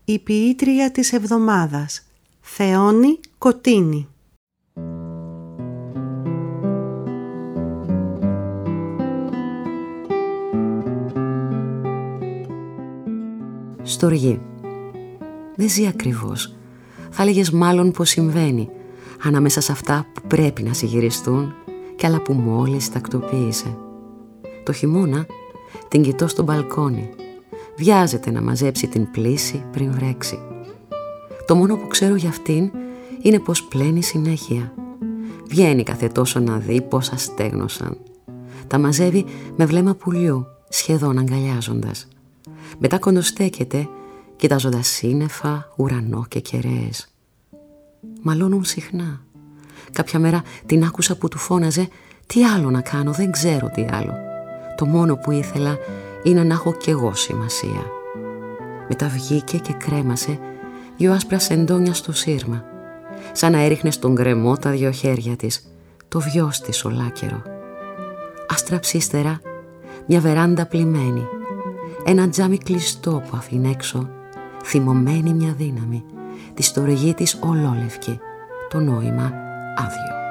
Η ποιήτρια της εβδομάδας, Θεόνη Κωτίνη. Στοργή. Δεν ζει ακριβώς. Θα έλεγες μάλλον πως συμβαίνει, ανάμεσα σε αυτά που πρέπει να συγυριστούν και άλλα που μόλις τακτοποίησε. Το χειμώνα την κοιτώ στο μπαλκόνι. Βιάζεται να μαζέψει την πλύση πριν βρέξει. Το μόνο που ξέρω για αυτήν είναι πως πλένει συνέχεια. Βγαίνει κάθε τόσο να δει πόσα στέγνωσαν. Τα μαζεύει με βλέμμα πουλιού, σχεδόν αγκαλιάζοντας. Μετά κοντοστέκεται, κοιτάζοντας σύννεφα, ουρανό και κεραίες. Μαλώνουν συχνά. Κάποια μέρα την άκουσα που του φώναζε «Τι άλλο να κάνω, δεν ξέρω τι άλλο. Το μόνο που ήθελα είναι να έχω κι εγώ σημασία». Μετά βγήκε και κρέμασε 2 άσπρα σεντόνια στο σύρμα, σαν να έριχνε στον γκρεμό τα 2 χέρια της, το βιός της ολάκερο. Άστραψε ύστερα μια βεράντα πλημμένη, ένα τζάμι κλειστό που αφήνει έξω, θυμωμένη μια δύναμη, τη στοργή της ολόλευκη, το νόημα άδειο.